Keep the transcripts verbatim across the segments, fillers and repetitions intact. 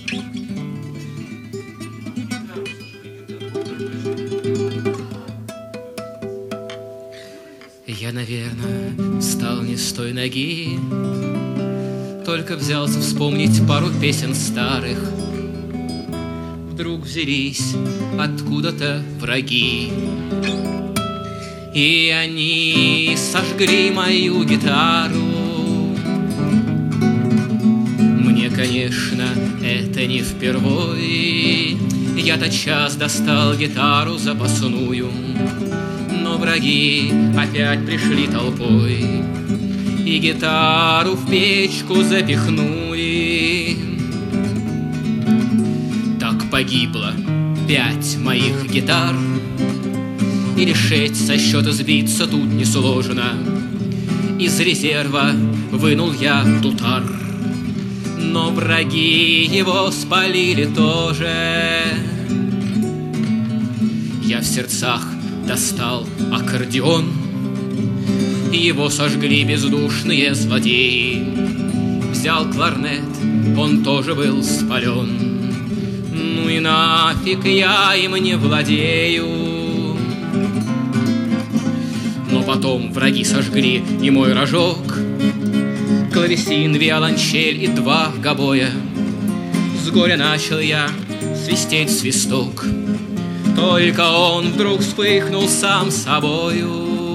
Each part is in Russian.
Я, наверное, встал не с той ноги, только взялся вспомнить пару песен старых. Вдруг взялись откуда-то враги, и они сожгли мою гитару. Мне, конечно, это не впервой. Я тотчас достал гитару запасную, но враги опять пришли толпой и гитару в печку запихнули. Так погибло пять моих гитар, и решить со счета сбиться тут несложно. Из резерва вынул я тутар, но враги его спалили тоже. Я в сердцах достал аккордеон, его сожгли бездушные злодеи. Взял кларнет, он тоже был спален. Ну и нафиг, я им не владею. Но потом враги сожгли и мой рожок, клавесин, виолончель и два гобоя. С горя начал я свистеть свисток, только он вдруг вспыхнул сам собою.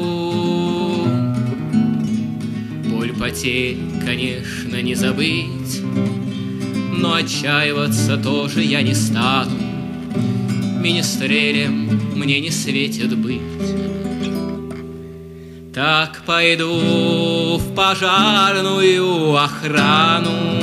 Боль потерь, конечно, не забыть, но отчаиваться тоже я не стану. Министрелем мне не светит быть. Так пойду в пожарную охрану,